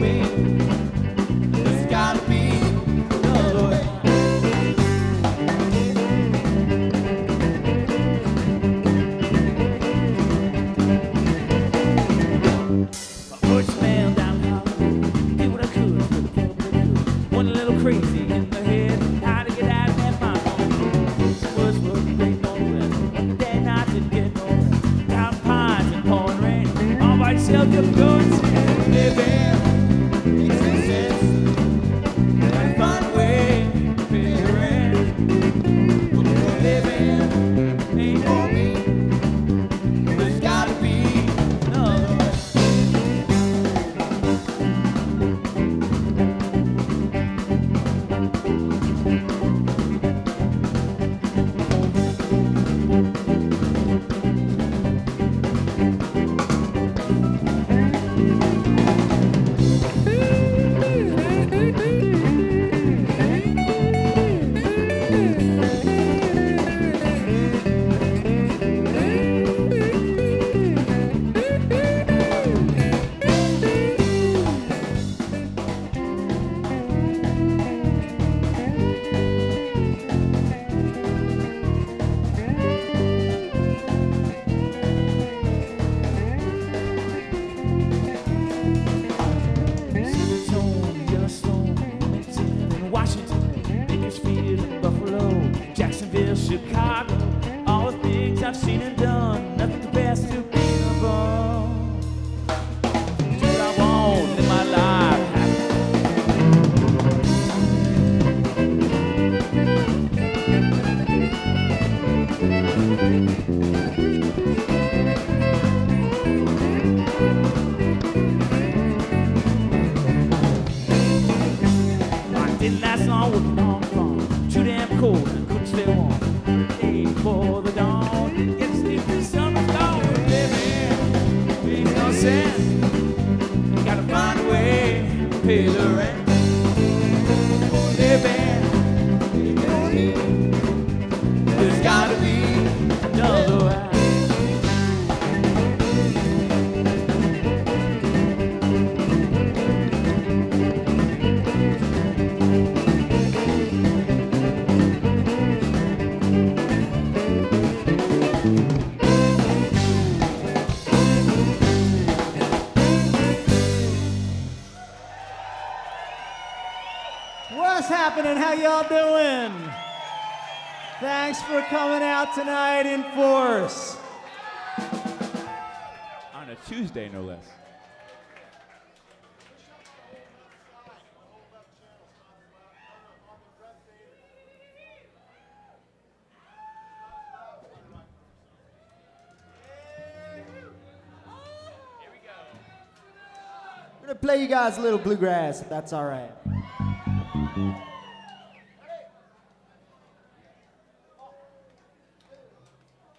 Chicago, all the things I've seen and done, nothing compares to being above. Do what I want, live my life I didn't last long working on the farm, too damn cold and couldn't stay warm. For the dawn, get sleep till summer's gone. Living makes no sense. Gotta find a way to pay the rent. Living, there's gotta be another way. What's happening? How y'all doing? Thanks for coming out tonight in force. On a Tuesday, no less. I'm gonna play you guys a little bluegrass, if that's all right.